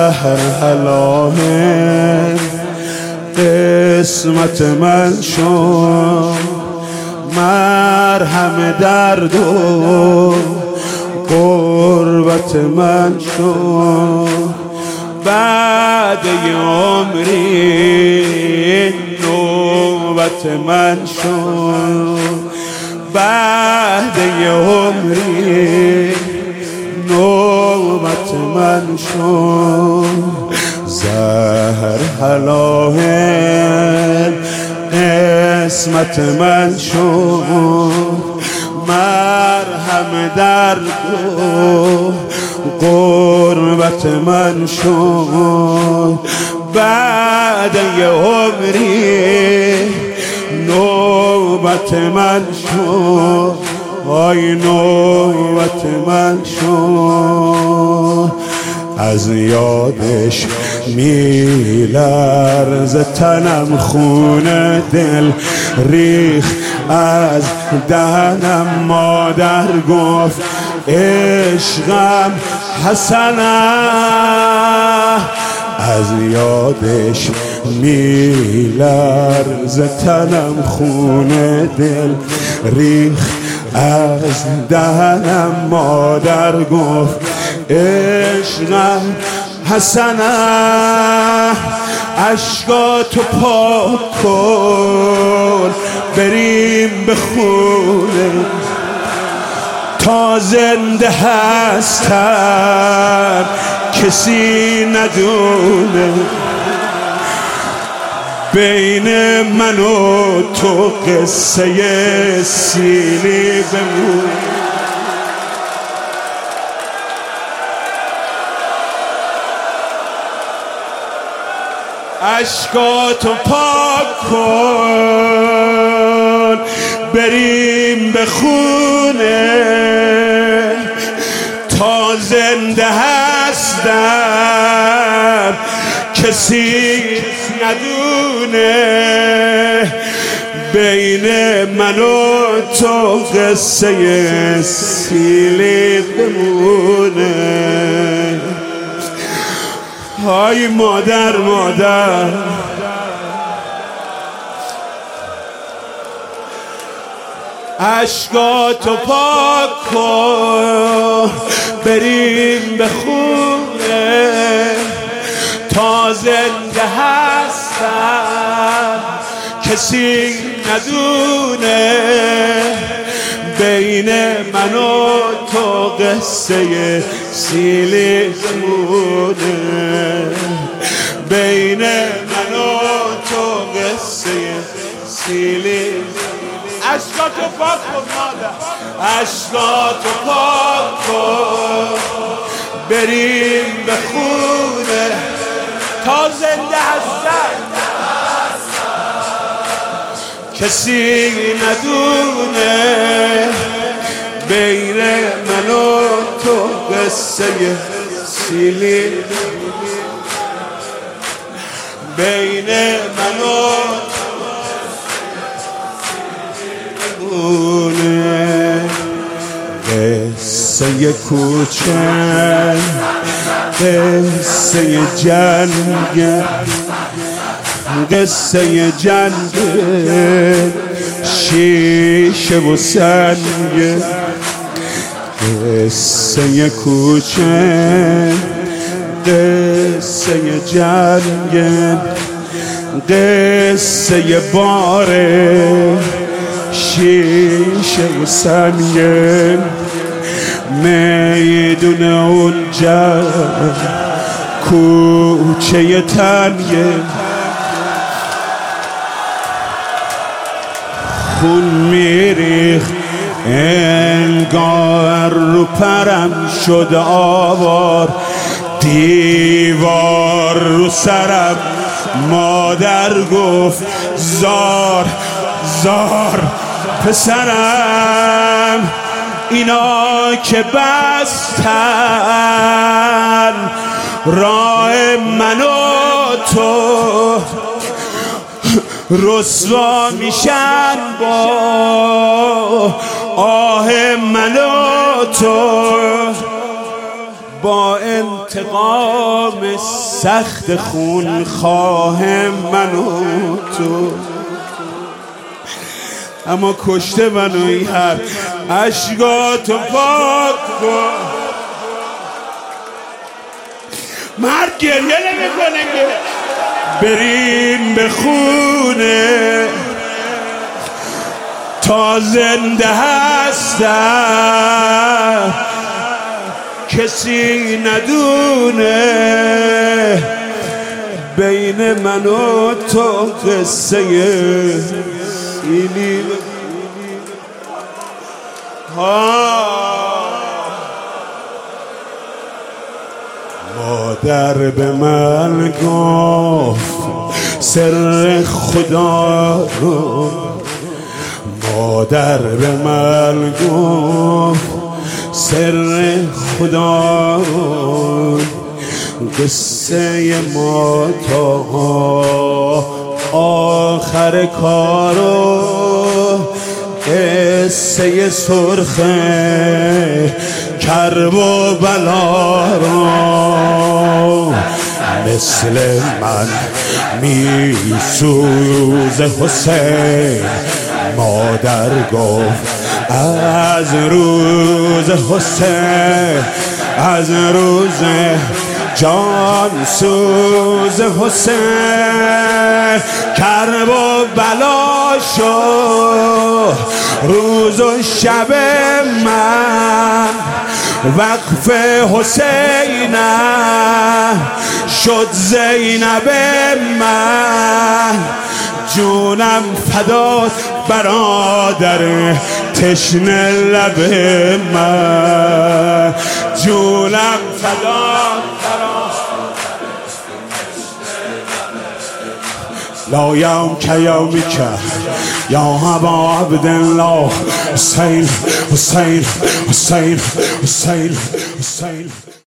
زهر حلاهه قسمت من شد، مرهم درد و غربت من شد. بعد عمری نوبت من شد، بعد عمری نوبت من شد. زهر حلاهل قسمت من شد، مرهم درد و غربت من شد. بعد عمری نوبت من شد، آی نوبت من شد. از یادش میلرزه تنم، خون دل ریخ از دهنم. مادر گفت عشقم حسنه، از یادش میلرزه تنم، خون دل ریخ از دهنم. مادر گفت عشقم حسنه، اشکاتو پاک کن بریم به خونه. تا زنده هستم کسی ندونه، بین من و تو قصه سیلی بمون. اشکاتو پاک کن بریم به خونه. تا زنده هستم کسی ندونه، بین من و تو قصه سیلی بمونه. های مادر مادر، اشکاتو پاک کن بریم به خونه. تا زنده هستم کسی ندونه، بین من و تو قصه سیلی بمونه. بین من و تو قصه سیلی. اشکاتو پاک کن مادر، اشکاتو پاک کن بریم به خونه. تا زنده هستم کسی ندونه، بین من و تو قصه سیلی. بین من و قصه کوچه، قصه جنگ، قصه جنگ شیشه و سنگ. قصه کوچه، قصه جنگ، قصه باره شیشه و سنگ. میدون اونجا کوچه تنگه، خون میریخ انگار رو پرم شد آوار. دیوار رو سرم، مادر گفت زار زار پسرم. اینا که بستن راه من و تو، رسوا میشن با آه من و تو. با انتقام سخت خون خواه من و تو، اما کشته منو این هر عشقاتو پاک کن. مرد گریه نمیکنه که بریم به خونه تا زنده هستم کسی ندونه بین من و تو قصه اینی مادر به من گفت سر خدا رو، مادر به من گفت سر خدا رو، قصه ما تا آخر کارو، قصه سرخ کرب و بلا رو، مثل من میسوز حسین. مادر گفت از روز حسین، از روز جان سوز حسین، کرب و بلا شد روز و شب من، وقف حسینم شد زینب من، جونم فدات برادر تشنه لب من، جونم فدات لا یوم که یومیک یا ابا عبدالله. حسین حسین حسین حسین حسین